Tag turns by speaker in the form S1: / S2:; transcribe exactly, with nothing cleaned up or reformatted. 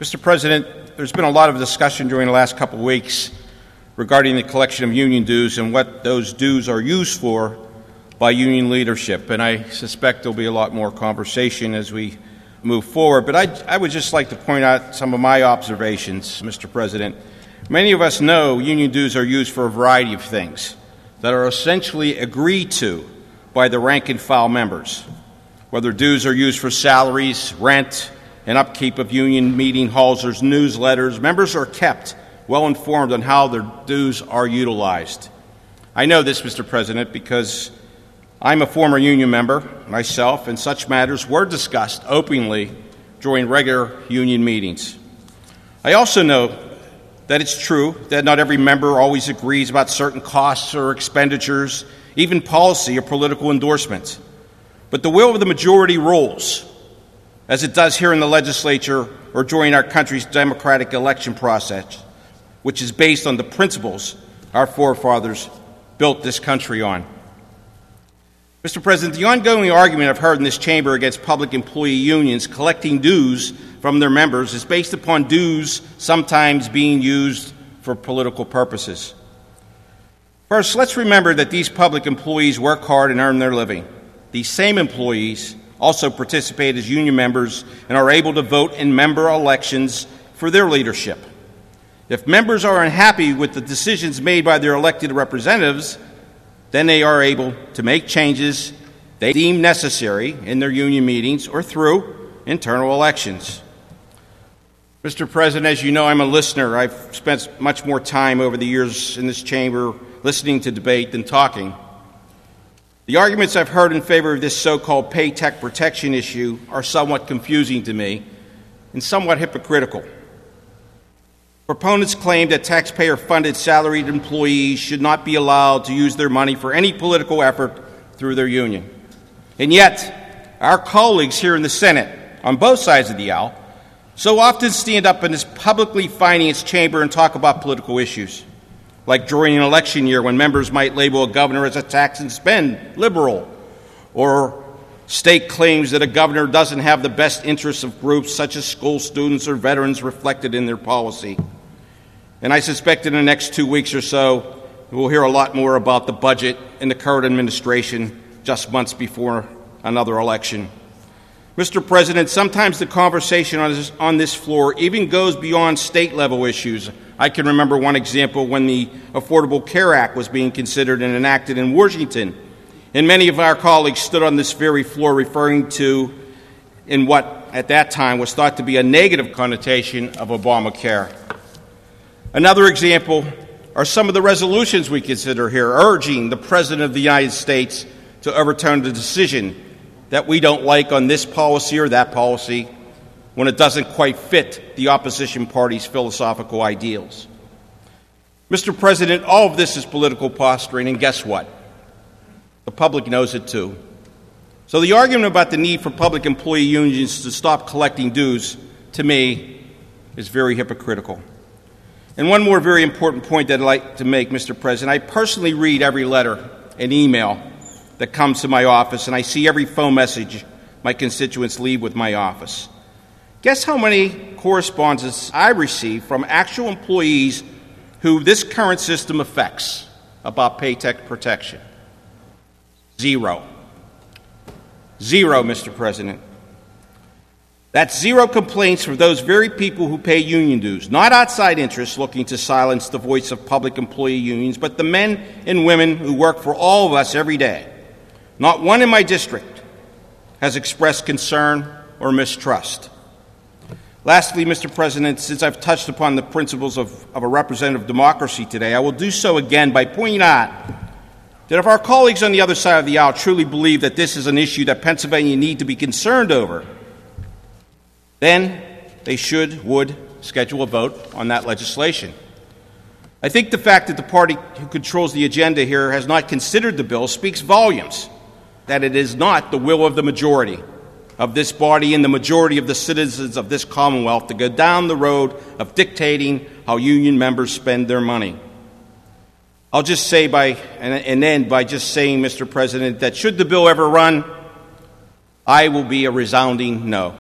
S1: Mister President, there's been a lot of discussion during the last couple of weeks regarding the collection of union dues and what those dues are used for by union leadership, and I suspect there'll be a lot more conversation as we move forward. But I, I would just like to point out some of my observations, Mister President. Many of us know union dues are used for a variety of things that are essentially agreed to by the rank-and-file members, whether dues are used for salaries, rent, and upkeep of union meeting halls or newsletters. Members are kept well informed on how their dues are utilized. I know this, Mister President, because I'm a former union member myself, and such matters were discussed openly during regular union meetings. I also know that it's true that not every member always agrees about certain costs or expenditures, even policy or political endorsements. But the will of the majority rules, as it does here in the legislature or during our country's democratic election process, which is based on the principles our forefathers built this country on. Mister President, the ongoing argument I've heard in this chamber against public employee unions collecting dues from their members is based upon dues sometimes being used for political purposes. First, let's remember that these public employees work hard and earn their living. These same employees also participate as union members and are able to vote in member elections for their leadership. If members are unhappy with the decisions made by their elected representatives, then they are able to make changes they deem necessary in their union meetings or through internal elections. Mister President, as you know, I'm a listener. I've spent much more time over the years in this chamber listening to debate than talking. The arguments I've heard in favor of this so-called paycheck protection issue are somewhat confusing to me and somewhat hypocritical. Proponents claim that taxpayer-funded salaried employees should not be allowed to use their money for any political effort through their union. And yet, our colleagues here in the Senate, on both sides of the aisle, so often stand up in this publicly financed chamber and talk about political issues, like during an election year when members might label a governor as a tax and spend liberal, or state claims that a governor doesn't have the best interests of groups such as school students or veterans reflected in their policy. And I suspect in the next two weeks or so, we'll hear a lot more about the budget in the current administration just months before another election. Mister President, sometimes the conversation on this, on this floor even goes beyond state-level issues. I can remember one example when the Affordable Care Act was being considered and enacted in Washington, and many of our colleagues stood on this very floor referring to in what at that time was thought to be a negative connotation of Obamacare. Another example are some of the resolutions we consider here, urging the President of the United States to overturn the decision that we don't like on this policy or that policy when it doesn't quite fit the opposition party's philosophical ideals. Mister President, all of this is political posturing, and guess what? The public knows it too. So the argument about the need for public employee unions to stop collecting dues, to me, is very hypocritical. And one more very important point that I'd like to make, Mister President, I personally read every letter and email that comes to my office, and I see every phone message my constituents leave with my office. Guess how many correspondences I receive from actual employees who this current system affects about paycheck protection? Zero. Zero, Mister President. That's zero complaints from those very people who pay union dues, not outside interests looking to silence the voice of public employee unions, but the men and women who work for all of us every day. Not one in my district has expressed concern or mistrust. Lastly, Mister President, since I've touched upon the principles of, of a representative democracy today, I will do so again by pointing out that if our colleagues on the other side of the aisle truly believe that this is an issue that Pennsylvania needs to be concerned over, then they should, would, schedule a vote on that legislation. I think the fact that the party who controls the agenda here has not considered the bill speaks volumes, that it is not the will of the majority of this body and the majority of the citizens of this Commonwealth to go down the road of dictating how union members spend their money. I'll just say by, and, and end by just saying, Mister President, that should the bill ever run, I will be a resounding no.